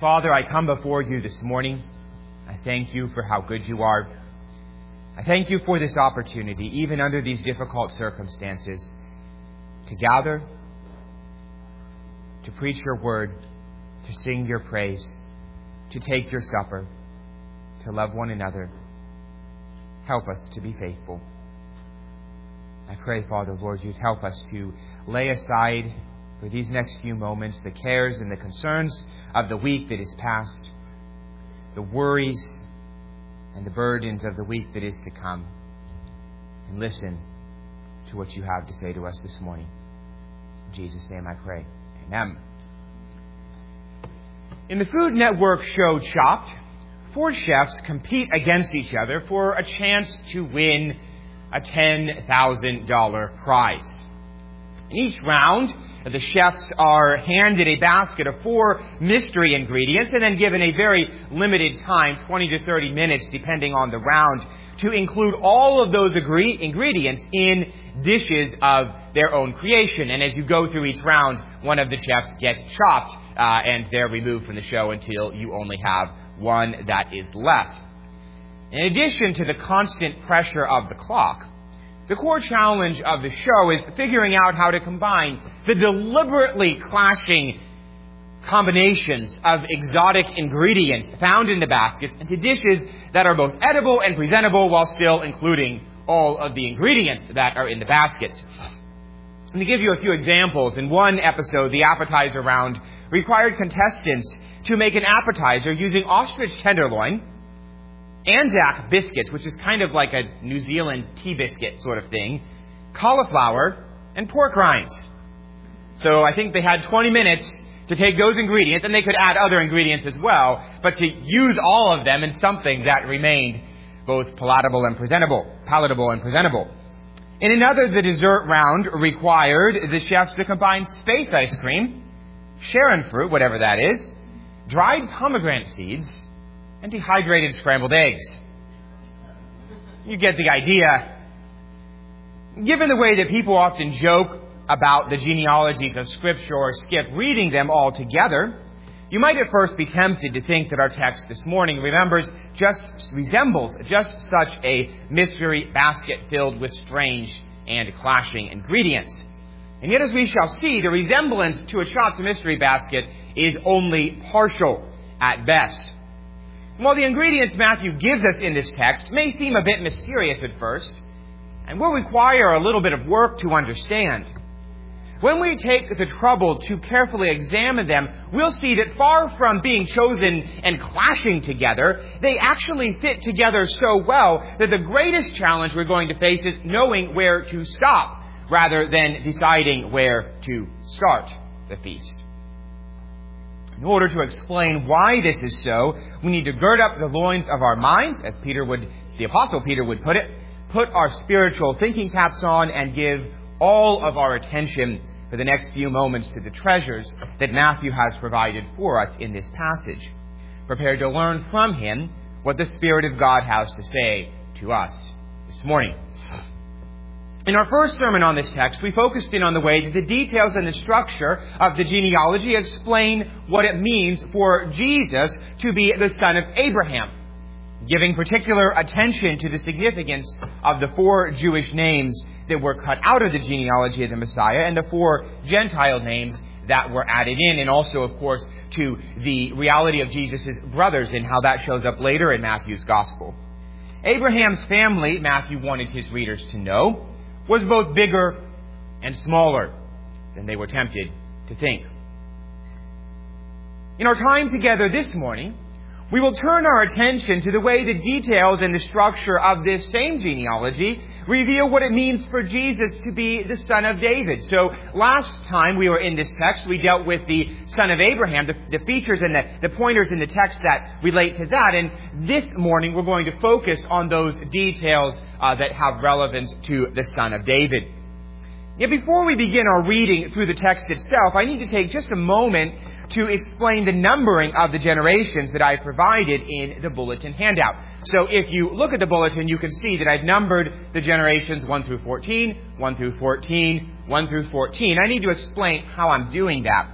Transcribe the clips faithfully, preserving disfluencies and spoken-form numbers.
Father, I come before you this morning. I thank you for how good you are. I thank you for this opportunity, even under these difficult circumstances, to gather, to preach your word, to sing your praise, to take your supper, to love one another. Help us to be faithful. I pray, Father, Lord, you'd help us to lay aside for these next few moments the cares and the concerns of the week that is past, the worries and the burdens of the week that is to come, and listen to what you have to say to us this morning. In Jesus' name I pray. Amen. In the Food Network show Chopped, four chefs compete against each other for a chance to win a ten thousand dollars prize. In each round, the chefs are handed a basket of four mystery ingredients and then given a very limited time, twenty to thirty minutes, depending on the round, to include all of those agree- ingredients in dishes of their own creation. And as you go through each round, one of the chefs gets chopped, uh, and they're removed from the show until you only have one that is left. In addition to the constant pressure of the clock, the core challenge of the show is figuring out how to combine the deliberately clashing combinations of exotic ingredients found in the baskets into dishes that are both edible and presentable while still including all of the ingredients that are in the baskets. Let me give you a few examples. In one episode, the appetizer round required contestants to make an appetizer using ostrich tenderloin, Anzac biscuits, which is kind of like a New Zealand tea biscuit sort of thing, cauliflower, and pork rinds. So I think they had twenty minutes to take those ingredients, and they could add other ingredients as well, but to use all of them in something that remained both palatable and presentable, palatable and presentable. In another, the dessert round required the chefs to combine space ice cream, Sharon fruit, whatever that is, dried pomegranate seeds, and dehydrated scrambled eggs. You get the idea. Given the way that people often joke about the genealogies of Scripture or skip reading them all together, you might at first be tempted to think that our text this morning remembers just resembles just such a mystery basket filled with strange and clashing ingredients. And yet, as we shall see, the resemblance to a Chopped mystery basket is only partial at best. While the ingredients Matthew gives us in this text may seem a bit mysterious at first, and will require a little bit of work to understand, when we take the trouble to carefully examine them, we'll see that far from being chosen and clashing together, they actually fit together so well that the greatest challenge we're going to face is knowing where to stop, rather than deciding where to start the feast. In order to explain why this is so, we need to gird up the loins of our minds, as Peter would, the Apostle Peter would put it, put our spiritual thinking caps on, and give all of our attention for the next few moments to the treasures that Matthew has provided for us in this passage, prepared to learn from him what the Spirit of God has to say to us this morning. In our first sermon on this text, we focused in on the way that the details and the structure of the genealogy explain what it means for Jesus to be the son of Abraham, giving particular attention to the significance of the four Jewish names that were cut out of the genealogy of the Messiah and the four Gentile names that were added in, and also, of course, to the reality of Jesus' brothers and how that shows up later in Matthew's Gospel. Abraham's family, Matthew wanted his readers to know, was both bigger and smaller than they were tempted to think. In our time together this morning, we will turn our attention to the way the details and the structure of this same genealogy reveal what it means for Jesus to be the son of David. So last time we were in this text, we dealt with the son of Abraham, the, the features and the, the pointers in the text that relate to that. And this morning we're going to focus on those details uh, that have relevance to the son of David. Yet before we begin our reading through the text itself, I need to take just a moment to explain the numbering of the generations that I provided in the bulletin handout. So if you look at the bulletin, you can see that I've numbered the generations one through fourteen, one through fourteen, one through fourteen. I need to explain how I'm doing that.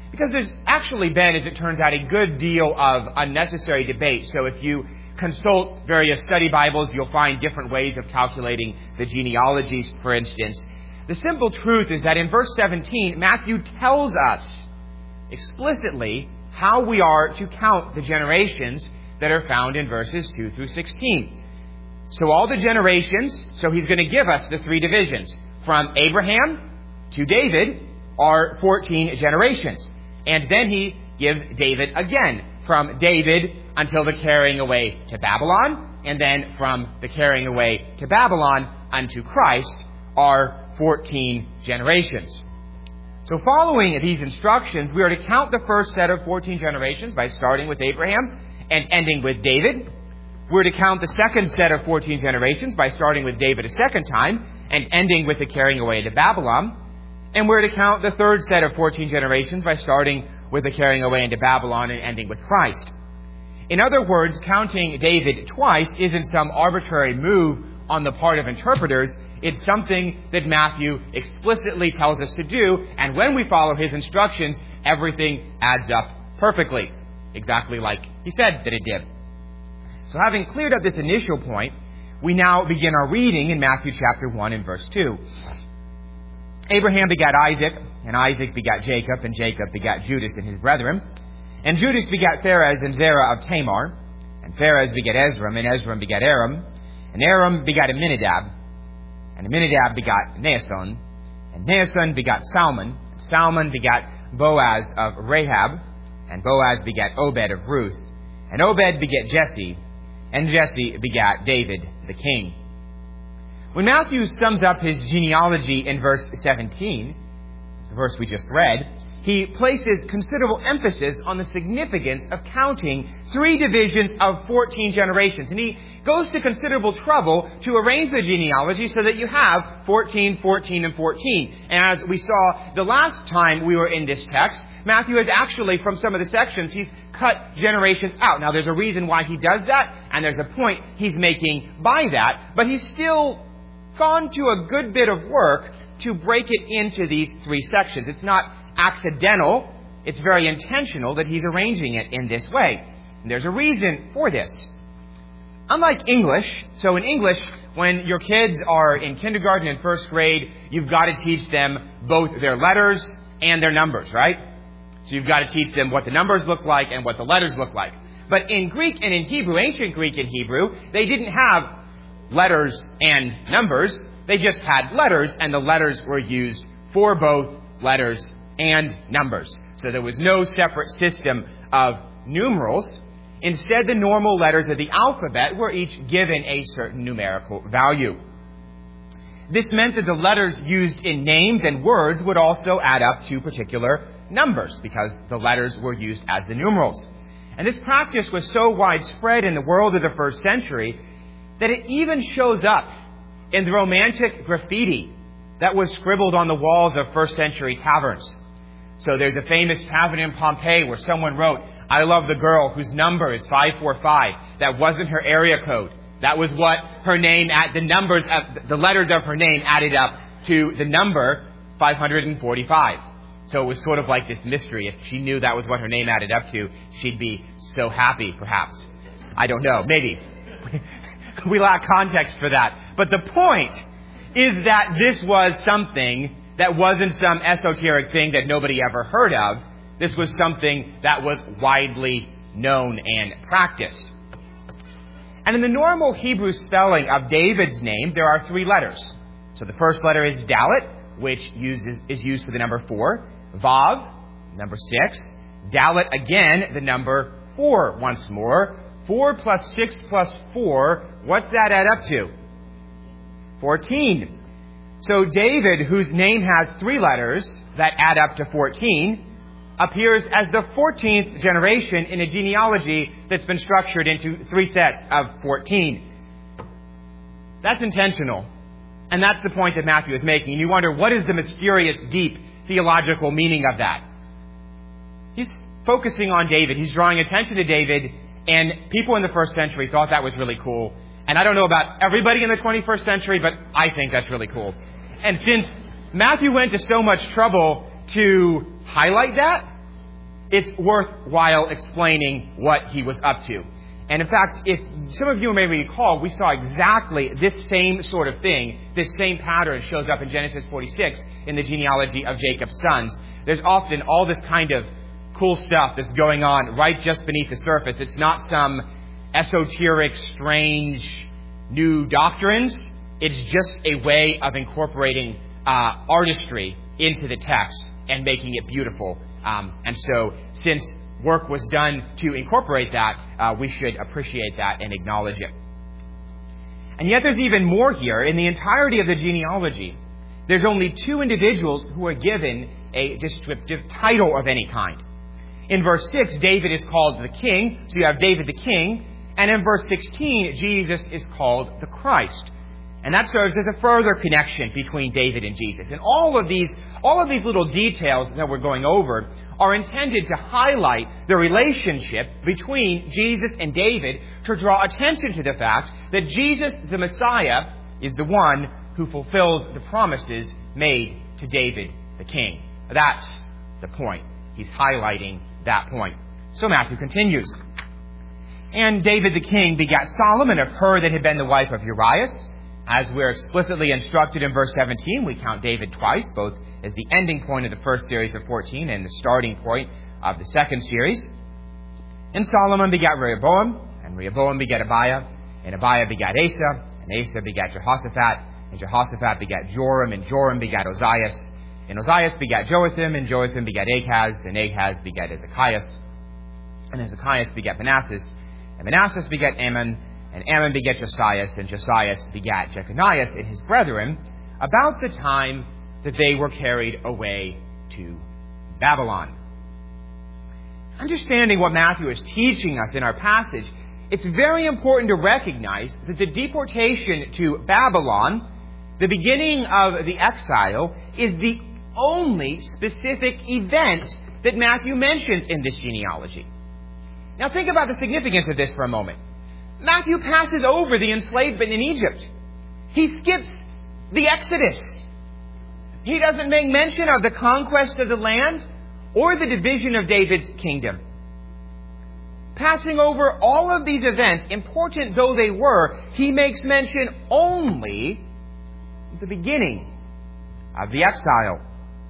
Because there's actually been, as it turns out, a good deal of unnecessary debate. So if you consult various study Bibles, you'll find different ways of calculating the genealogies, for instance. The simple truth is that in verse seventeen, Matthew tells us explicitly how we are to count the generations that are found in verses two through sixteen. So all the generations, so he's going to give us the three divisions. From Abraham to David are fourteen generations. And then he gives David again, from David until the carrying away to Babylon, and then from the carrying away to Babylon unto Christ are fourteen generations. So following these instructions, we are to count the first set of fourteen generations by starting with Abraham and ending with David. We're to count the second set of fourteen generations by starting with David a second time and ending with the carrying away to Babylon. And we're to count the third set of fourteen generations by starting with the carrying away into Babylon and ending with Christ. In other words, counting David twice isn't some arbitrary move on the part of interpreters. It's something that Matthew explicitly tells us to do, and when we follow his instructions, everything adds up perfectly, exactly like he said that it did. So having cleared up this initial point, we now begin our reading in Matthew chapter one and verse two. Abraham begat Isaac, and Isaac begat Jacob, and Jacob begat Judas and his brethren. And Judas begat Pharez and Zerah of Tamar, and Pharez begat Ezram, and Ezram begat Aram, and Aram begat Aminadab, and Aminadab begat Naasson, and Naasson begat Salmon, and Salmon begat Boaz of Rahab, and Boaz begat Obed of Ruth, and Obed begat Jesse, and Jesse begat David the king. When Matthew sums up his genealogy in verse seventeen, the verse we just read, he places considerable emphasis on the significance of counting three divisions of fourteen generations. And he goes to considerable trouble to arrange the genealogy so that you have fourteen, fourteen, and fourteen. And as we saw the last time we were in this text, Matthew has actually, from some of the sections, he's cut generations out. Now, there's a reason why he does that, and there's a point he's making by that, but he's still gone to a good bit of work to break it into these three sections. It's not accidental. It's very intentional that he's arranging it in this way. And there's a reason for this. Unlike English, so in English, when your kids are in kindergarten and first grade, you've got to teach them both their letters and their numbers, right? So you've got to teach them what the numbers look like and what the letters look like. But in Greek and in Hebrew, ancient Greek and Hebrew, they didn't have letters and numbers. They just had letters, and the letters were used for both letters and numbers. So there was no separate system of numerals. Instead, the normal letters of the alphabet were each given a certain numerical value. This meant that the letters used in names and words would also add up to particular numbers, because the letters were used as the numerals. And this practice was so widespread in the world of the first century that it even shows up in the romantic graffiti that was scribbled on the walls of first century taverns. So there's a famous tavern in Pompeii where someone wrote, "I love the girl whose number is five four five. That wasn't her area code. That was what her name, at the numbers, of, the letters of her name added up to the number five hundred forty-five. So it was sort of like this mystery. If she knew that was what her name added up to, she'd be so happy, perhaps. I don't know. Maybe. We lack context for that. But the point is that this was something that wasn't some esoteric thing that nobody ever heard of. This was something that was widely known and practiced. And in the normal Hebrew spelling of David's name, there are three letters. So the first letter is Dalet, which uses, is used for the number four. Vav, number six. Dalet again, the number four once more. Four plus six plus four, what's that add up to? Fourteen. So David, whose name has three letters that add up to fourteen, appears as the fourteenth generation in a genealogy that's been structured into three sets of fourteen. That's intentional. And that's the point that Matthew is making. And you wonder, what is the mysterious, deep theological meaning of that? He's focusing on David. He's drawing attention to David. And people in the first century thought that was really cool. And I don't know about everybody in the twenty-first century, but I think that's really cool. And since Matthew went to so much trouble to highlight that, it's worthwhile explaining what he was up to. And in fact, if some of you may recall, we saw exactly this same sort of thing, this same pattern shows up in Genesis forty-six in the genealogy of Jacob's sons. There's often all this kind of cool stuff that's going on right just beneath the surface. It's not some esoteric, strange, new doctrines. It's just a way of incorporating uh, artistry into the text and making it beautiful. Um, and so, since work was done to incorporate that, uh, we should appreciate that and acknowledge it. And yet there's even more here. In the entirety of the genealogy, there's only two individuals who are given a descriptive title of any kind. In verse six, David is called the king, so you have David the king. And in verse sixteen, Jesus is called the Christ. And that serves as a further connection between David and Jesus. And all of these, all of these little details that we're going over are intended to highlight the relationship between Jesus and David, to draw attention to the fact that Jesus, the Messiah, is the one who fulfills the promises made to David the king. That's the point. He's highlighting that point. So Matthew continues. And David the king begat Solomon of her that had been the wife of Urias. As we're explicitly instructed in verse seventeen, we count David twice, both as the ending point of the first series of fourteen and the starting point of the second series. And Solomon begat Rehoboam, and Rehoboam begat Abiah, and Abiah begat Asa, and Asa begat Jehoshaphat, and Jehoshaphat begat Joram, and Joram begat Ozias, and Ozias begat Joatham, and Joatham begat Ahaz, and Ahaz begat Ezekias, and Ezekias begat Manasseh, and Manasseh begat Ammon, and Ammon begat Josias, and Josias begat Jeconias and his brethren, about the time that they were carried away to Babylon. Understanding what Matthew is teaching us in our passage, it's very important to recognize that the deportation to Babylon, the beginning of the exile, is the only specific event that Matthew mentions in this genealogy. Now think about the significance of this for a moment. Matthew passes over the enslavement in Egypt. He skips the Exodus. He doesn't make mention of the conquest of the land or the division of David's kingdom. Passing over all of these events, important though they were, he makes mention only of the beginning of the exile.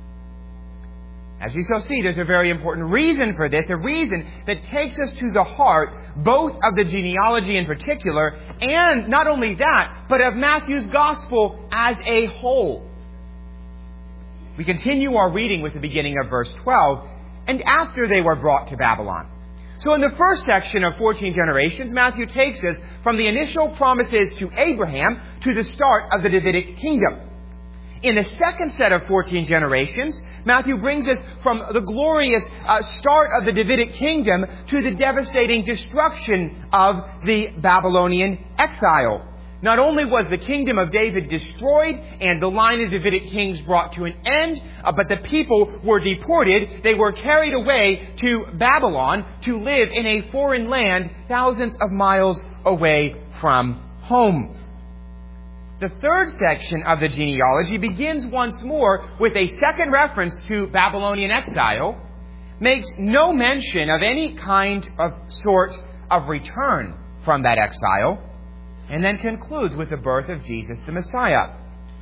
As we shall see, there's a very important reason for this, a reason that takes us to the heart both of the genealogy in particular, and not only that, but of Matthew's gospel as a whole. We continue our reading with the beginning of verse twelve, and after they were brought to Babylon. So in the first section of fourteen generations, Matthew takes us from the initial promises to Abraham to the start of the Davidic kingdom. In the second set of fourteen generations, Matthew brings us from the glorious uh, start of the Davidic kingdom to the devastating destruction of the Babylonian exile. Not only was the kingdom of David destroyed and the line of Davidic kings brought to an end, uh, but the people were deported. They were carried away to Babylon to live in a foreign land thousands of miles away from home. The third section of the genealogy begins once more with a second reference to Babylonian exile, makes no mention of any kind of sort of return from that exile, and then concludes with the birth of Jesus the Messiah.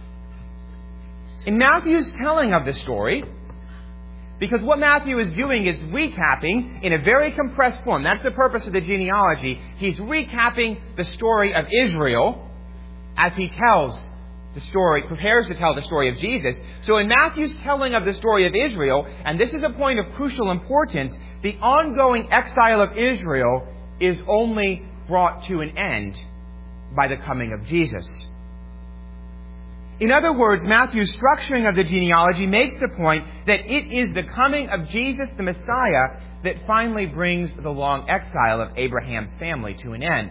In Matthew's telling of the story, because what Matthew is doing is recapping in a very compressed form, that's the purpose of the genealogy, he's recapping the story of Israel as he tells the story, prepares to tell the story of Jesus. So in Matthew's telling of the story of Israel, and this is a point of crucial importance, the ongoing exile of Israel is only brought to an end by the coming of Jesus. In other words, Matthew's structuring of the genealogy makes the point that it is the coming of Jesus the Messiah that finally brings the long exile of Abraham's family to an end.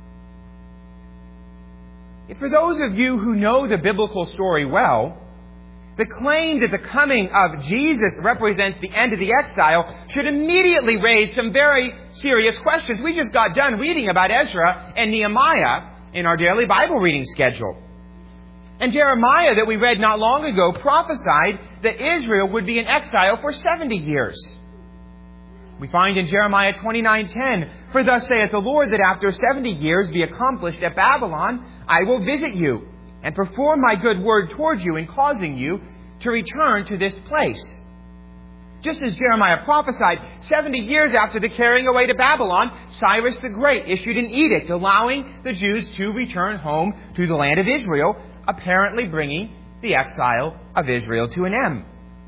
For those of you who know the biblical story well, the claim that the coming of Jesus represents the end of the exile should immediately raise some very serious questions. We just got done reading about Ezra and Nehemiah in our daily Bible reading schedule. And Jeremiah, that we read not long ago, prophesied that Israel would be in exile for seventy years. We find in Jeremiah twenty-nine ten, "For thus saith the Lord, that after seventy years be accomplished at Babylon, I will visit you, and perform my good word towards you in causing you to return to this place." Just as Jeremiah prophesied, seventy years after the carrying away to Babylon, Cyrus the Great issued an edict allowing the Jews to return home to the land of Israel, apparently bringing the exile of Israel to an end.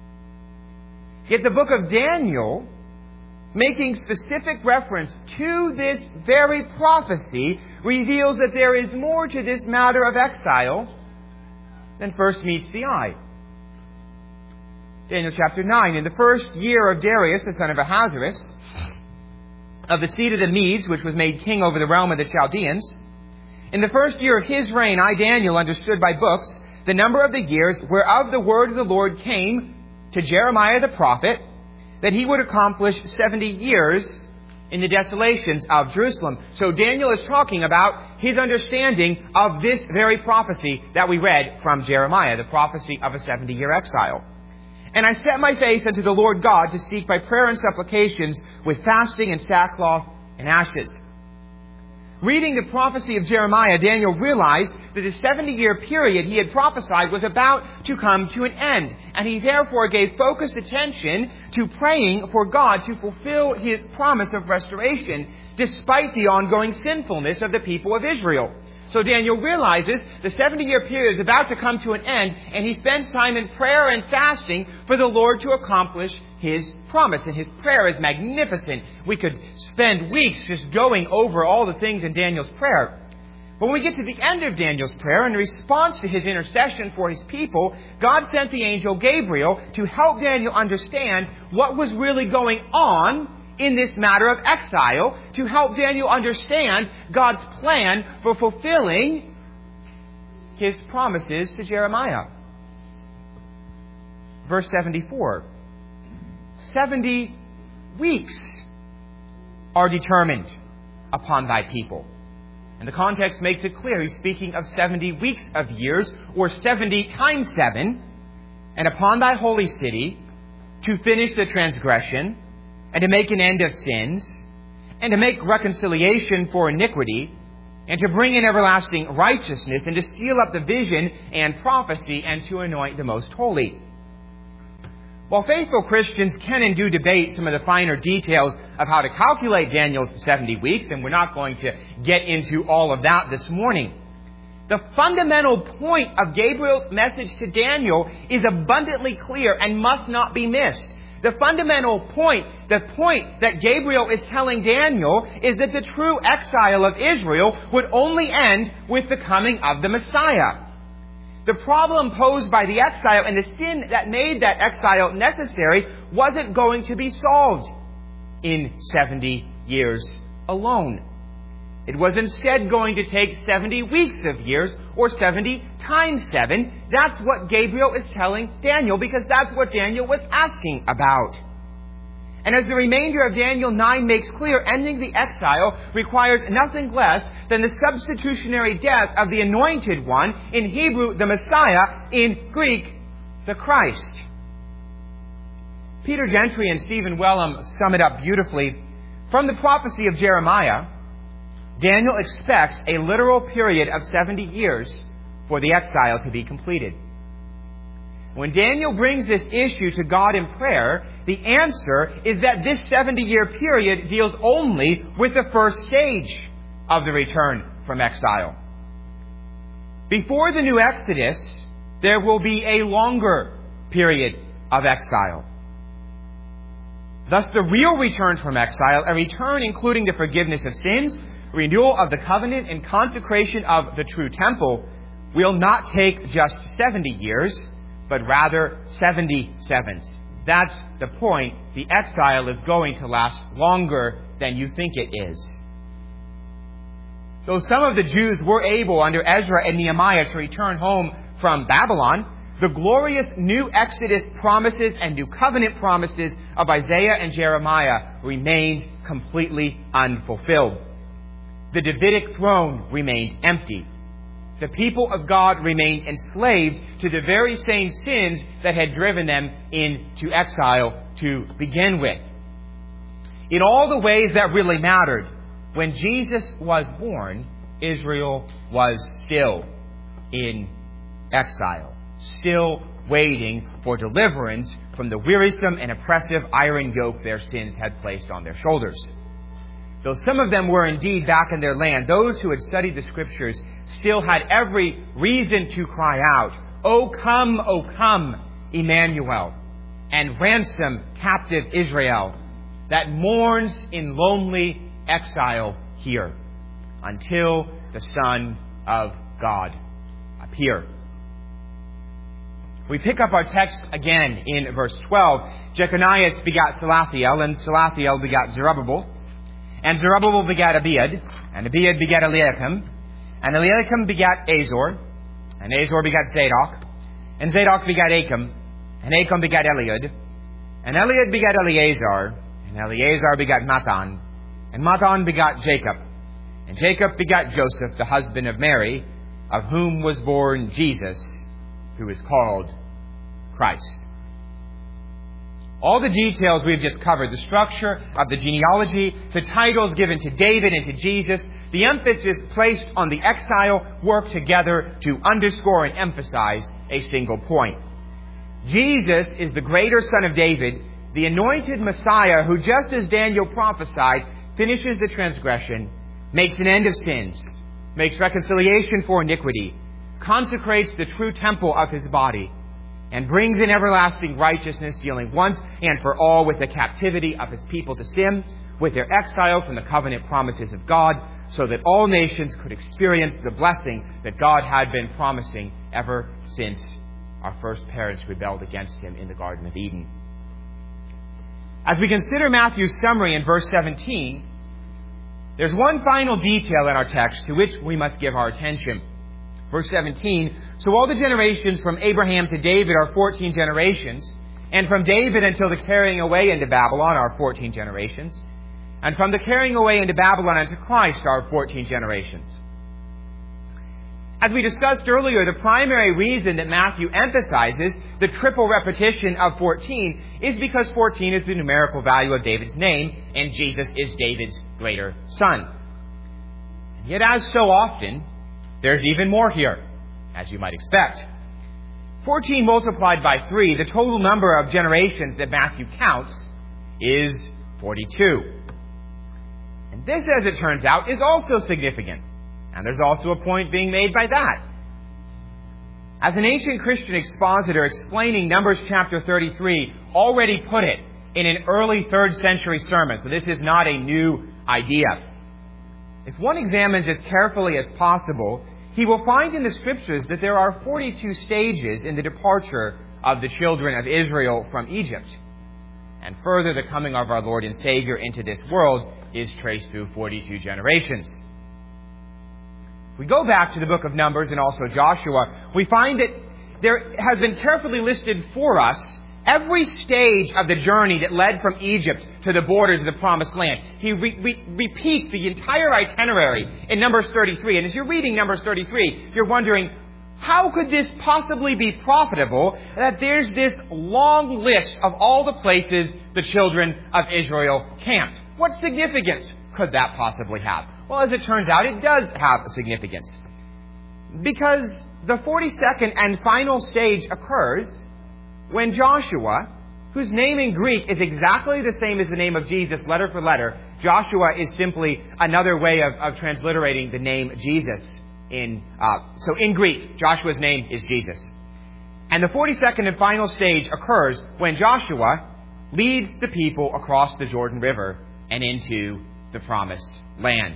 Yet the book of Daniel, making specific reference to this very prophecy, reveals that there is more to this matter of exile than first meets the eye. Daniel chapter nine, "In the first year of Darius, the son of Ahasuerus, of the seed of the Medes, which was made king over the realm of the Chaldeans, in the first year of his reign, I, Daniel, understood by books the number of the years whereof the word of the Lord came to Jeremiah the prophet, that he would accomplish seventy years in the desolations of Jerusalem." So Daniel is talking about his understanding of this very prophecy that we read from Jeremiah, the prophecy of a seventy-year exile. "And I set my face unto the Lord God to seek by prayer and supplications with fasting and sackcloth and ashes." Reading the prophecy of Jeremiah, Daniel realized that the seventy-year period he had prophesied was about to come to an end, and he therefore gave focused attention to praying for God to fulfill his promise of restoration, despite the ongoing sinfulness of the people of Israel. So Daniel realizes the seventy-year period is about to come to an end, and he spends time in prayer and fasting for the Lord to accomplish his promise. And his prayer is magnificent. We could spend weeks just going over all the things in Daniel's prayer. But when we get to the end of Daniel's prayer, in response to his intercession for his people, God sent the angel Gabriel to help Daniel understand what was really going on in this matter of exile, to help Daniel understand God's plan for fulfilling his promises to Jeremiah. Verse seventy-four. Seventy weeks are determined upon thy people. And the context makes it clear. He's speaking of seventy weeks of years, or seventy times seven, and upon thy holy city to finish the transgression, and to make an end of sins, and to make reconciliation for iniquity, and to bring in everlasting righteousness, and to seal up the vision and prophecy, and to anoint the most holy. While faithful Christians can and do debate some of the finer details of how to calculate Daniel's seventy weeks, and we're not going to get into all of that this morning, the fundamental point of Gabriel's message to Daniel is abundantly clear and must not be missed. The fundamental point, the point that Gabriel is telling Daniel, is that the true exile of Israel would only end with the coming of the Messiah. The problem posed by the exile and the sin that made that exile necessary wasn't going to be solved in seventy years alone. It was instead going to take seventy weeks of years, or seventy times seven. That's what Gabriel is telling Daniel, because that's what Daniel was asking about. And as the remainder of Daniel nine makes clear, ending the exile requires nothing less than the substitutionary death of the Anointed One, in Hebrew, the Messiah, in Greek, the Christ. Peter Gentry and Stephen Wellum sum it up beautifully. From the prophecy of Jeremiah, Daniel expects a literal period of seventy years for the exile to be completed. When Daniel brings this issue to God in prayer, the answer is that this seventy-year period deals only with the first stage of the return from exile. Before the new Exodus, there will be a longer period of exile. Thus, the real return from exile, a return including the forgiveness of sins, renewal of the covenant, and consecration of the true temple, will not take just seventy years, but rather seventy-sevens. That's the point. The exile is going to last longer than you think it is. Though some of the Jews were able, under Ezra and Nehemiah, to return home from Babylon, the glorious new Exodus promises and new covenant promises of Isaiah and Jeremiah remained completely unfulfilled. The Davidic throne remained empty. The people of God remained enslaved to the very same sins that had driven them into exile to begin with. in all the ways that really mattered. When Jesus was born, Israel was still in exile, still waiting for deliverance from the wearisome and oppressive iron yoke their sins had placed on their shoulders. Though some of them were indeed back in their land, those who had studied the Scriptures still had every reason to cry out, "O come, O come, Emmanuel, and ransom captive Israel that mourns in lonely exile here until the Son of God appear." We pick up our text again in verse twelve. Jeconias begat Salathiel, and Salathiel begat Zerubbabel. And Zerubbabel begat Abiad, and Abiad begat Eliakim. And Eliakim begat Azor, and Azor begat Zadok. And Zadok begat Achim, and Achim begat Eliud. And Eliud begat Eleazar, and Eleazar begat Mathan. And Mathan begat Jacob. And Jacob begat Joseph, the husband of Mary, of whom was born Jesus, who is called Christ. All the details we've just covered, the structure of the genealogy, the titles given to David and to Jesus, the emphasis placed on the exile, work together to underscore and emphasize a single point. Jesus is the greater son of David, the anointed Messiah who, just as Daniel prophesied, finishes the transgression, makes an end of sins, makes reconciliation for iniquity, consecrates the true temple of his body, and brings in everlasting righteousness, dealing once and for all with the captivity of his people to sin, with their exile from the covenant promises of God, so that all nations could experience the blessing that God had been promising ever since our first parents rebelled against him in the Garden of Eden. As we consider Matthew's summary in verse seventeen, there's one final detail in our text to which we must give our attention. Verse seventeen, "So all the generations from Abraham to David are fourteen generations, and from David until the carrying away into Babylon are fourteen generations, and from the carrying away into Babylon unto Christ are fourteen generations." As we discussed earlier, the primary reason that Matthew emphasizes the triple repetition of fourteen is because fourteen is the numerical value of David's name, and Jesus is David's greater son. And yet, as so often, there's even more here, as you might expect. fourteen multiplied by three, the total number of generations that Matthew counts, is forty-two. And this, as it turns out, is also significant. And there's also a point being made by that. As an ancient Christian expositor explaining Numbers chapter thirty-three already put it in an early third century sermon, so this is not a new idea. If one examines as carefully as possible, he will find in the Scriptures that there are forty-two stages in the departure of the children of Israel from Egypt. And further, the coming of our Lord and Savior into this world is traced through forty-two generations. If we go back to the book of Numbers and also Joshua, we find that there has been carefully listed for us every stage of the journey that led from Egypt to the borders of the Promised Land. He re- re- repeats the entire itinerary in Numbers thirty-three. And as you're reading Numbers thirty-three, you're wondering, how could this possibly be profitable that there's this long list of all the places the children of Israel camped? What significance could that possibly have? Well, as it turns out, it does have a significance. Because the forty-second and final stage occurs when Joshua, whose name in Greek is exactly the same as the name of Jesus, letter for letter. Joshua is simply another way of, of transliterating the name Jesus. In uh, So in Greek, Joshua's name is Jesus. And the forty-second and final stage occurs when Joshua leads the people across the Jordan River and into the Promised Land.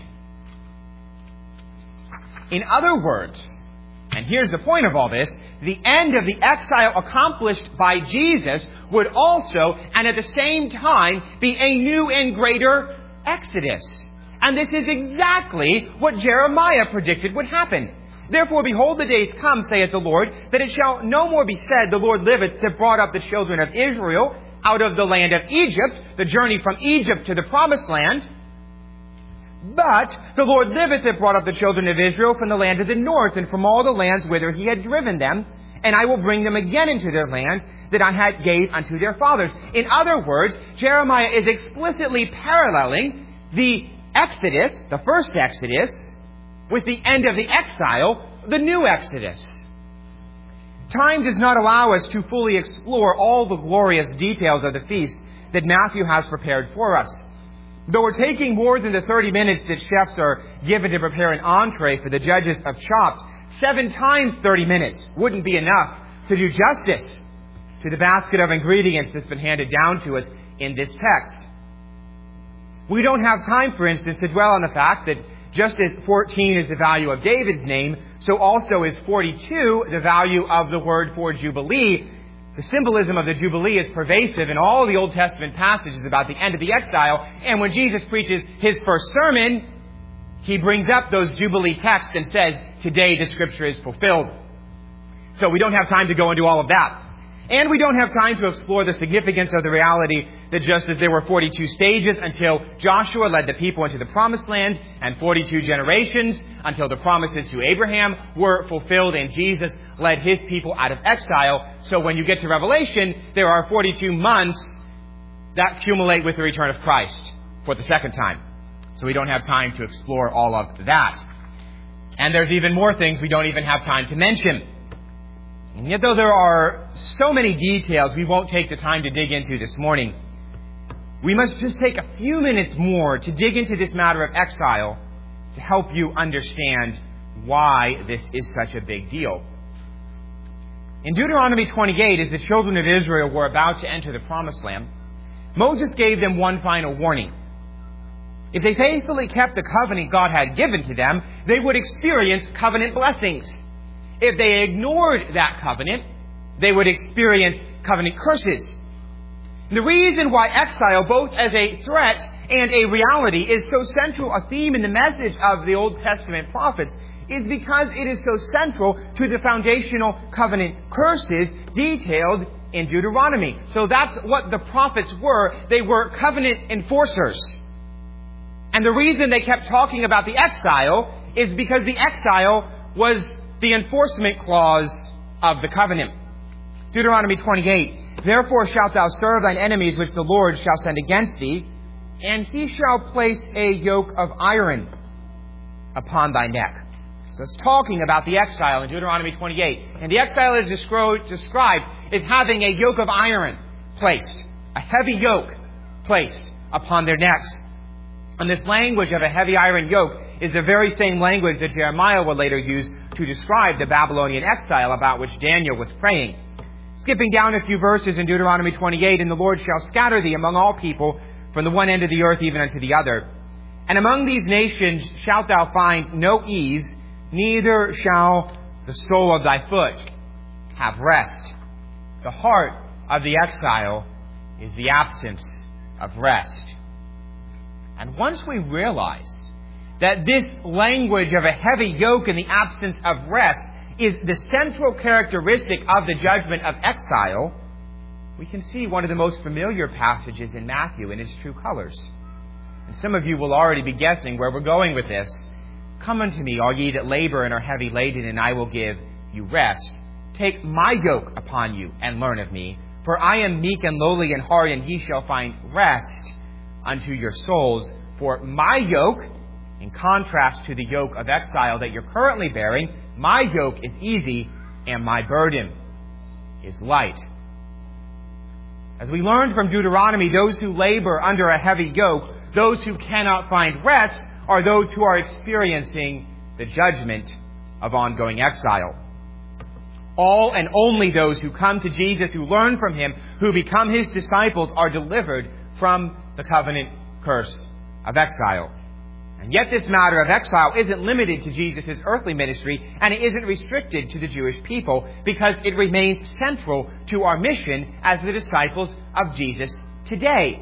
In other words, and here's the point of all this, the end of the exile accomplished by Jesus would also, and at the same time, be a new and greater Exodus. And this is exactly what Jeremiah predicted would happen. Therefore, behold, the days come, saith the Lord, that it shall no more be said, the Lord liveth, that brought up the children of Israel out of the land of Egypt, the journey from Egypt to the Promised Land. But the Lord liveth that brought up the children of Israel from the land of the north, and from all the lands whither he had driven them, and I will bring them again into their land, that I had gave unto their fathers. In other words, Jeremiah is explicitly paralleling the Exodus, the first Exodus, with the end of the exile, the new Exodus. Time does not allow us to fully explore all the glorious details of the feast that Matthew has prepared for us. Though we're taking more than the thirty minutes that chefs are given to prepare an entree for the judges of Chopped, seven times thirty minutes wouldn't be enough to do justice to the basket of ingredients that's been handed down to us in this text. We don't have time, for instance, to dwell on the fact that just as fourteen is the value of David's name, so also is forty-two the value of the word for Jubilee. The symbolism of the Jubilee is pervasive in all the Old Testament passages about the end of the exile. And when Jesus preaches his first sermon, he brings up those Jubilee texts and says, today the Scripture is fulfilled. So we don't have time to go into all of that. And we don't have time to explore the significance of the reality that just as there were forty-two stages until Joshua led the people into the Promised Land, and forty-two generations until the promises to Abraham were fulfilled and Jesus led his people out of exile. So when you get to Revelation, there are forty-two months that accumulate with the return of Christ for the second time. So we don't have time to explore all of that. And there's even more things we don't even have time to mention. And yet, though there are so many details we won't take the time to dig into this morning, we must just take a few minutes more to dig into this matter of exile to help you understand why this is such a big deal. In Deuteronomy twenty-eight, as the children of Israel were about to enter the Promised Land, Moses gave them one final warning. If they faithfully kept the covenant God had given to them, they would experience covenant blessings. If they ignored that covenant, they would experience covenant curses. The reason why exile, both as a threat and a reality, is so central a theme in the message of the Old Testament prophets is because it is so central to the foundational covenant curses detailed in Deuteronomy. So that's what the prophets were. They were covenant enforcers. And the reason they kept talking about the exile is because the exile was the enforcement clause of the covenant. Deuteronomy twenty-eight, therefore shalt thou serve thine enemies which the Lord shall send against thee, and he shall place a yoke of iron upon thy neck. So it's talking about the exile in Deuteronomy twenty-eight. And the exile is described as having a yoke of iron placed, a heavy yoke placed upon their necks. And this language of a heavy iron yoke is the very same language that Jeremiah will later use to describe the Babylonian exile about which Daniel was praying. Skipping down a few verses in Deuteronomy twenty-eight, and the Lord shall scatter thee among all people from the one end of the earth even unto the other. And among these nations shalt thou find no ease, neither shall the sole of thy foot have rest. The heart of the exile is the absence of rest. And once we realize that this language of a heavy yoke and the absence of rest is the central characteristic of the judgment of exile, we can see one of the most familiar passages in Matthew in its true colors. And some of you will already be guessing where we're going with this. Come unto me, all ye that labor and are heavy laden, and I will give you rest. Take my yoke upon you and learn of me, for I am meek and lowly in heart, and ye shall find rest unto your souls. For my yoke, in contrast to the yoke of exile that you're currently bearing, my yoke is easy and my burden is light. As we learned from Deuteronomy, those who labor under a heavy yoke, those who cannot find rest, are those who are experiencing the judgment of ongoing exile. All and only those who come to Jesus, who learn from Him, who become His disciples, are delivered from the covenant curse of exile. And yet this matter of exile isn't limited to Jesus' earthly ministry, and it isn't restricted to the Jewish people, because it remains central to our mission as the disciples of Jesus today.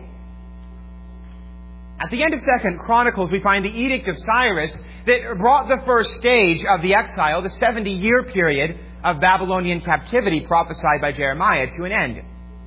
At the end of Second Chronicles, we find the Edict of Cyrus that brought the first stage of the exile, the seventy-year period of Babylonian captivity prophesied by Jeremiah, to an end.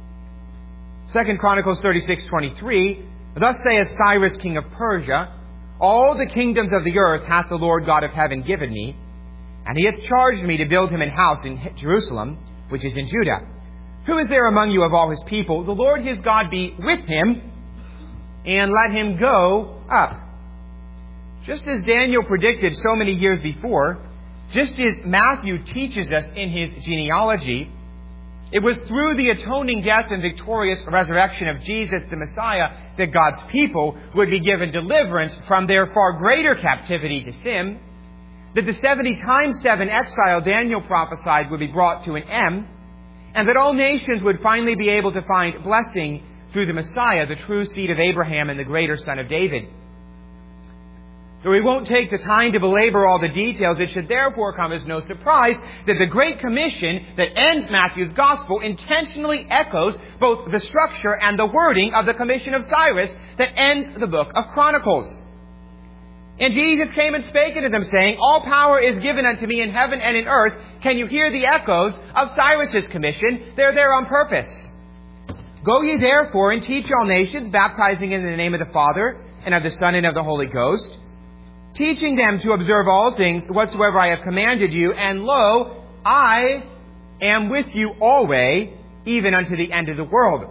Second Chronicles thirty-six twenty-three, thus saith Cyrus king of Persia, all the kingdoms of the earth hath the Lord God of heaven given me, and He hath charged me to build Him an house in Jerusalem, which is in Judah. Who is there among you of all his people? The Lord his God be with him, and let him go up. Just as Daniel predicted so many years before, just as Matthew teaches us in his genealogy, it was through the atoning death and victorious resurrection of Jesus the Messiah that God's people would be given deliverance from their far greater captivity to sin, that the seventy times seven exile Daniel prophesied would be brought to an end, and that all nations would finally be able to find blessing through the Messiah, the true seed of Abraham and the greater son of David. Though we won't take the time to belabor all the details, it should therefore come as no surprise that the Great Commission that ends Matthew's Gospel intentionally echoes both the structure and the wording of the Commission of Cyrus that ends the book of Chronicles. And Jesus came and spake unto them, saying, All power is given unto me in heaven and in earth. Can you hear the echoes of Cyrus's commission? They're there on purpose. Go ye therefore and teach all nations, baptizing in the name of the Father and of the Son and of the Holy Ghost, teaching them to observe all things whatsoever I have commanded you, and lo, I am with you always, even unto the end of the world.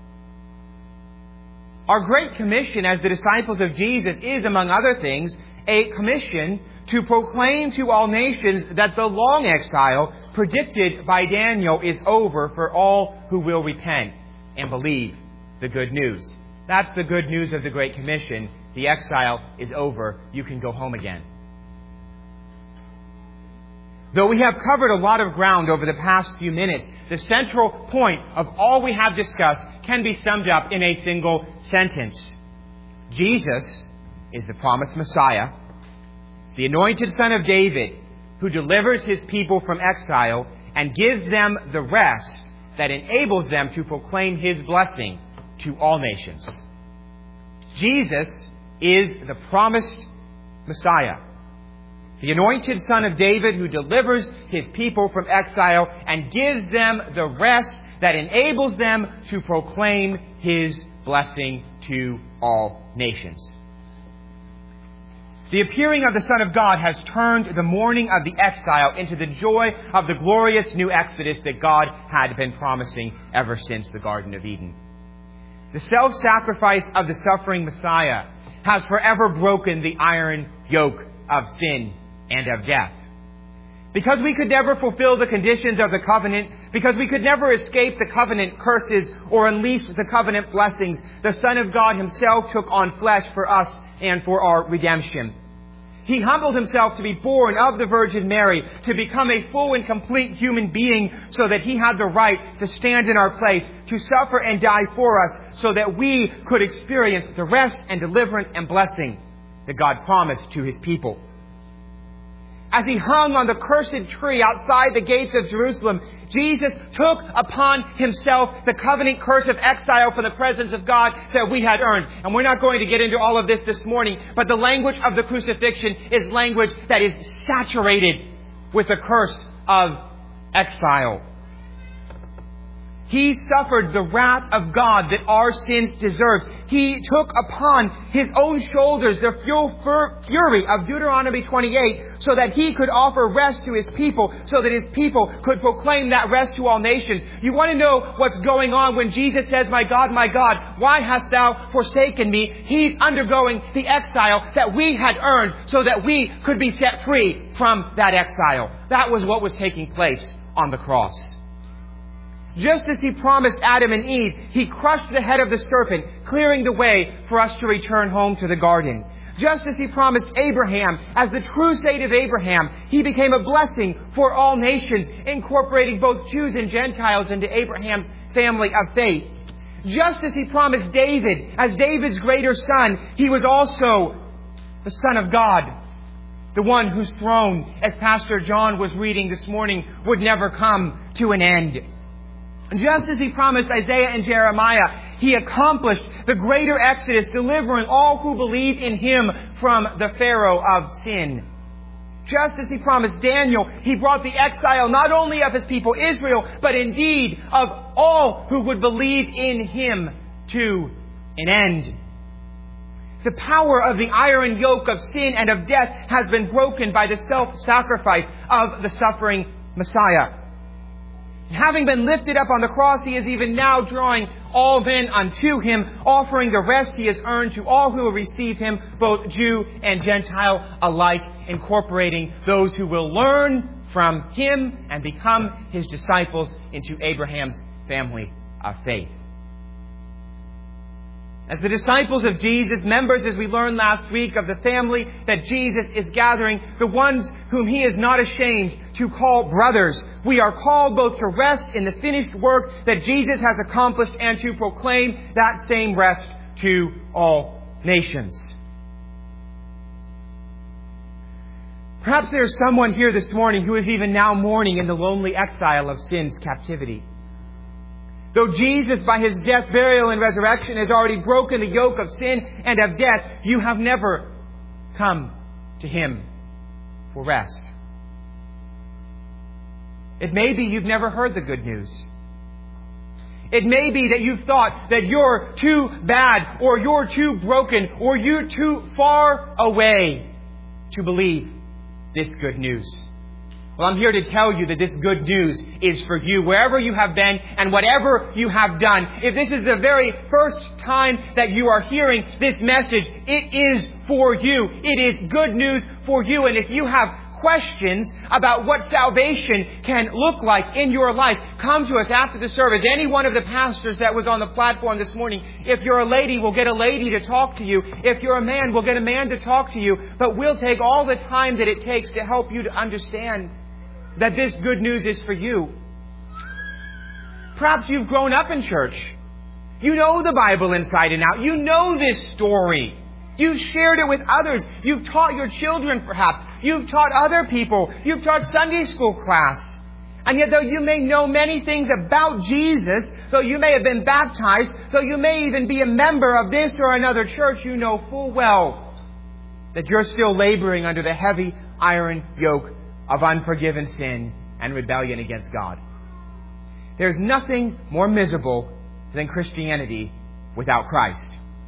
Our Great Commission as the disciples of Jesus is, among other things, a commission to proclaim to all nations that the long exile predicted by Daniel is over for all who will repent and believe the good news. That's the good news of the Great Commission. The exile is over. You can go home again. Though we have covered a lot of ground over the past few minutes, the central point of all we have discussed can be summed up in a single sentence. Jesus is the promised Messiah, the anointed Son of David, who delivers his people from exile and gives them the rest that enables them to proclaim his blessing to all nations. Jesus is the promised Messiah, the anointed Son of David who delivers his people from exile and gives them the rest that enables them to proclaim his blessing to all nations. The appearing of the Son of God has turned the mourning of the exile into the joy of the glorious new Exodus that God had been promising ever since the Garden of Eden. The self-sacrifice of the suffering Messiah has forever broken the iron yoke of sin and of death. Because we could never fulfill the conditions of the covenant, because we could never escape the covenant curses or unleash the covenant blessings, the Son of God himself took on flesh for us and for our redemption. He humbled himself to be born of the Virgin Mary, to become a full and complete human being so that he had the right to stand in our place, to suffer and die for us so that we could experience the rest and deliverance and blessing that God promised to his people. As he hung on the cursed tree outside the gates of Jerusalem, Jesus took upon himself the covenant curse of exile from the presence of God that we had earned. And we're not going to get into all of this this morning, but the language of the crucifixion is language that is saturated with the curse of exile. He suffered the wrath of God that our sins deserved. He took upon his own shoulders the fury of Deuteronomy twenty-eight so that he could offer rest to his people, so that his people could proclaim that rest to all nations. You want to know what's going on when Jesus says, My God, my God, why hast thou forsaken me? He's undergoing the exile that we had earned so that we could be set free from that exile. That was what was taking place on the cross. Just as he promised Adam and Eve, he crushed the head of the serpent, clearing the way for us to return home to the garden. Just as he promised Abraham, as the true seed of Abraham, he became a blessing for all nations, incorporating both Jews and Gentiles into Abraham's family of faith. Just as he promised David, as David's greater son, he was also the Son of God, the one whose throne, as Pastor John was reading this morning, would never come to an end. Just as he promised Isaiah and Jeremiah, he accomplished the greater exodus, delivering all who believe in him from the Pharaoh of sin. Just as he promised Daniel, he brought the exile not only of his people Israel, but indeed of all who would believe in him to an end. The power of the iron yoke of sin and of death has been broken by the self-sacrifice of the suffering Messiah. Having been lifted up on the cross, He is even now drawing all men unto Him, offering the rest He has earned to all who will receive Him, both Jew and Gentile alike, incorporating those who will learn from Him and become His disciples into Abraham's family of faith. As the disciples of Jesus, members, as we learned last week, of the family that Jesus is gathering, the ones whom He is not ashamed to call brothers, we are called both to rest in the finished work that Jesus has accomplished and to proclaim that same rest to all nations. Perhaps there is someone here this morning who is even now mourning in the lonely exile of sin's captivity. Though Jesus, by His death, burial, and resurrection, has already broken the yoke of sin and of death, you have never come to Him for rest. It may be you've never heard the good news. It may be that you've thought that you're too bad, or you're too broken, or you're too far away to believe this good news. Well, I'm here to tell you that this good news is for you, wherever you have been and whatever you have done. If this is the very first time that you are hearing this message, it is for you. It is good news for you. And if you have questions about what salvation can look like in your life, come to us after the service. Any one of the pastors that was on the platform this morning, if you're a lady, we'll get a lady to talk to you. If you're a man, we'll get a man to talk to you. But we'll take all the time that it takes to help you to understand that this good news is for you. Perhaps you've grown up in church. You know the Bible inside and out. You know this story. You've shared it with others. You've taught your children, perhaps. You've taught other people. You've taught Sunday school class. And yet, though you may know many things about Jesus, though you may have been baptized, though you may even be a member of this or another church, you know full well that you're still laboring under the heavy iron yoke of unforgiven sin and rebellion against God. There's nothing more miserable than Christianity without Christ.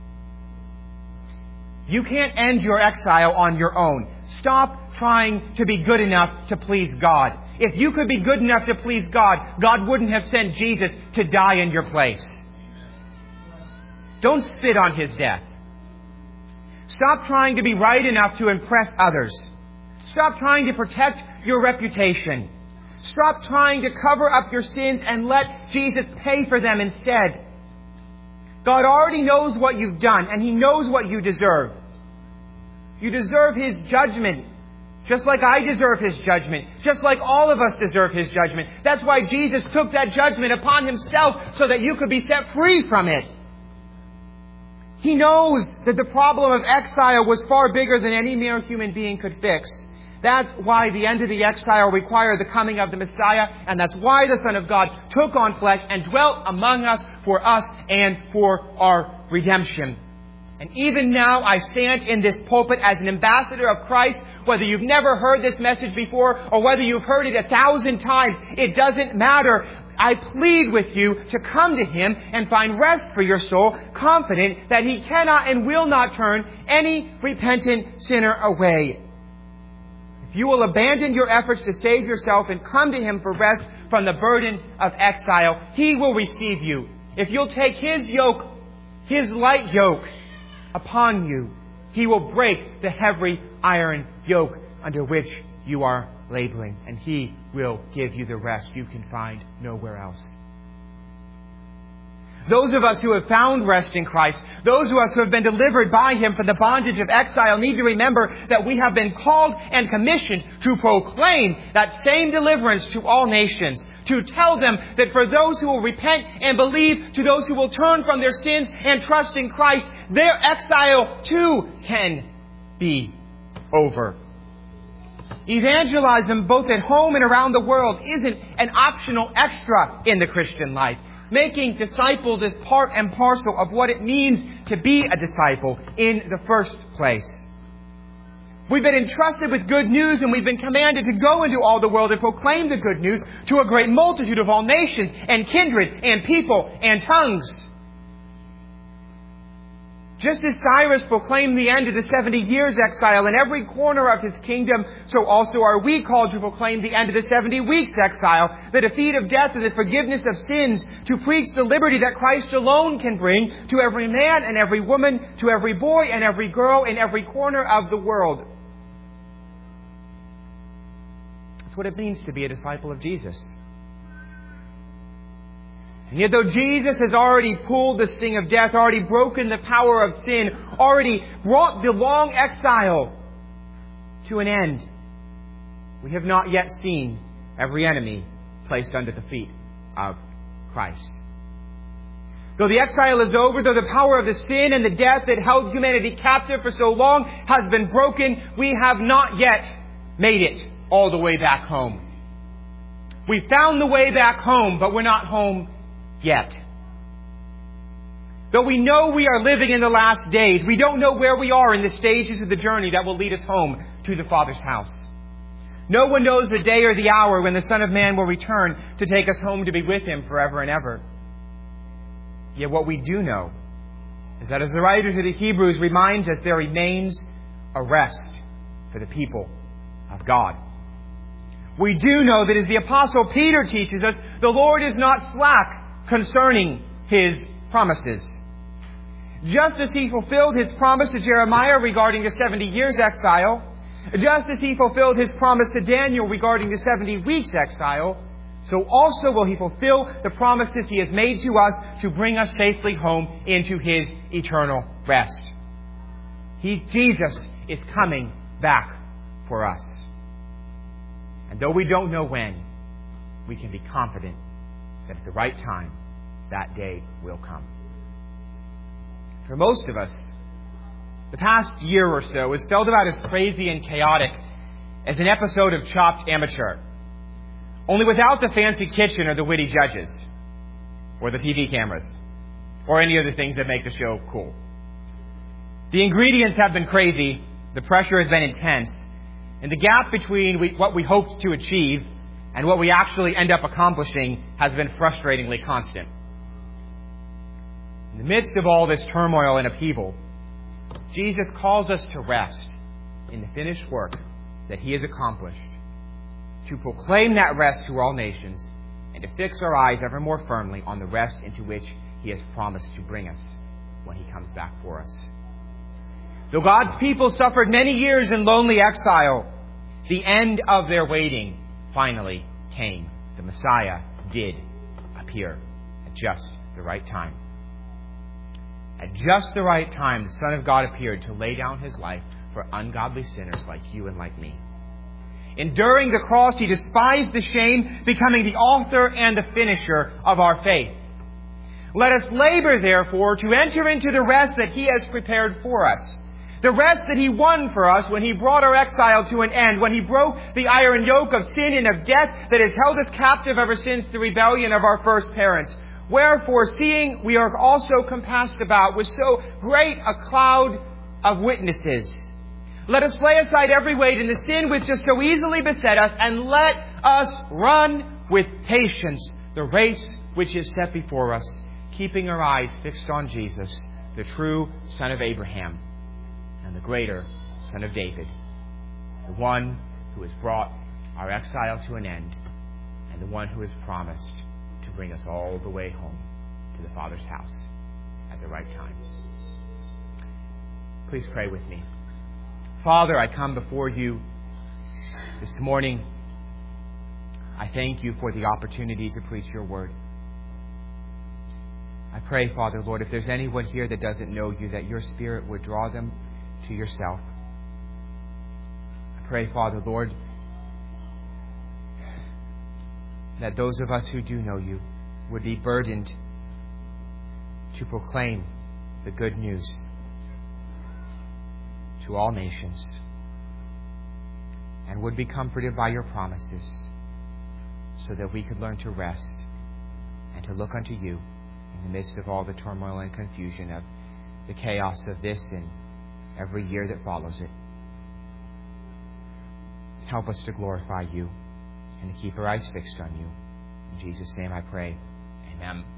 You can't end your exile on your own. Stop trying to be good enough to please God. If you could be good enough to please God, God wouldn't have sent Jesus to die in your place. Don't spit on His death. Stop trying to be right enough to impress others. Stop trying to protect your reputation. Stop trying to cover up your sins and let Jesus pay for them instead. God already knows what you've done, and He knows what you deserve. You deserve His judgment, just like I deserve His judgment, just like all of us deserve His judgment. That's why Jesus took that judgment upon Himself, so that you could be set free from it. He knows that the problem of exile was far bigger than any mere human being could fix. That's why the end of the exile required the coming of the Messiah, and that's why the Son of God took on flesh and dwelt among us for us and for our redemption. And even now I stand in this pulpit as an ambassador of Christ. Whether you've never heard this message before or whether you've heard it a thousand times, it doesn't matter. I plead with you to come to Him and find rest for your soul, confident that He cannot and will not turn any repentant sinner away. If you will abandon your efforts to save yourself and come to Him for rest from the burden of exile, He will receive you. If you'll take His yoke, His light yoke, upon you, He will break the heavy iron yoke under which you are laboring, and He will give you the rest you can find nowhere else. Those of us who have found rest in Christ, those of us who have been delivered by Him from the bondage of exile, need to remember that we have been called and commissioned to proclaim that same deliverance to all nations, to tell them that for those who will repent and believe, to those who will turn from their sins and trust in Christ, their exile too can be over. Evangelism, both at home and around the world, isn't an optional extra in the Christian life. Making disciples is part and parcel of what it means to be a disciple in the first place. We've been entrusted with good news, and we've been commanded to go into all the world and proclaim the good news to a great multitude of all nations and kindred and people and tongues. Just as Cyrus proclaimed the end of the seventy years exile in every corner of his kingdom, so also are we called to proclaim the end of the seventy weeks exile, the defeat of death and the forgiveness of sins, to preach the liberty that Christ alone can bring to every man and every woman, to every boy and every girl in every corner of the world. That's what it means to be a disciple of Jesus. And yet though Jesus has already pulled the sting of death, already broken the power of sin, already brought the long exile to an end, we have not yet seen every enemy placed under the feet of Christ. Though the exile is over, though the power of the sin and the death that held humanity captive for so long has been broken, we have not yet made it all the way back home. We found the way back home, but we're not home yet. Though we know we are living in the last days, we don't know where we are in the stages of the journey that will lead us home to the Father's house. No one knows the day or the hour when the Son of Man will return to take us home to be with Him forever and ever. Yet what we do know is that as the writer to the Hebrews reminds us, there remains a rest for the people of God. We do know that as the Apostle Peter teaches us, the Lord is not slack concerning His promises. Just as He fulfilled His promise to Jeremiah regarding the seventy years exile, just as He fulfilled His promise to Daniel regarding the seventy weeks exile, so also will He fulfill the promises He has made to us to bring us safely home into His eternal rest. He, Jesus, is coming back for us. And though we don't know when, we can be confident that at the right time, that day will come. For most of us, the past year or so has felt about as crazy and chaotic as an episode of Chopped Amateur, only without the fancy kitchen or the witty judges, or the T V cameras, or any of the things that make the show cool. The ingredients have been crazy, the pressure has been intense, and the gap between we, what we hoped to achieve and what we actually end up accomplishing has been frustratingly constant. In the midst of all this turmoil and upheaval, Jesus calls us to rest in the finished work that He has accomplished, to proclaim that rest to all nations, and to fix our eyes ever more firmly on the rest into which He has promised to bring us when He comes back for us. Though God's people suffered many years in lonely exile, the end of their waiting finally came. The Messiah did appear at just the right time. At just the right time, the Son of God appeared to lay down His life for ungodly sinners like you and like me. Enduring the cross, He despised the shame, becoming the author and the finisher of our faith. Let us labor, therefore, to enter into the rest that He has prepared for us. The rest that He won for us when He brought our exile to an end, when He broke the iron yoke of sin and of death that has held us captive ever since the rebellion of our first parents. Wherefore, seeing we are also compassed about with so great a cloud of witnesses, let us lay aside every weight and the sin which just so easily beset us, and let us run with patience the race which is set before us, keeping our eyes fixed on Jesus, the true Son of Abraham, and the greater Son of David, the one who has brought our exile to an end, and the one who has promised to bring us all the way home to the Father's house at the right time. Please pray with me. Father, I come before You this morning. I thank You for the opportunity to preach Your word. I pray, Father, Lord, if there's anyone here that doesn't know You, that Your Spirit would draw them to Yourself. I pray, Father, Lord, that those of us who do know You would be burdened to proclaim the good news to all nations, and would be comforted by Your promises, so that we could learn to rest and to look unto You in the midst of all the turmoil and confusion of the chaos of this and every year that follows it. Help us to glorify You and to keep our eyes fixed on You. In Jesus' name I pray. Amen.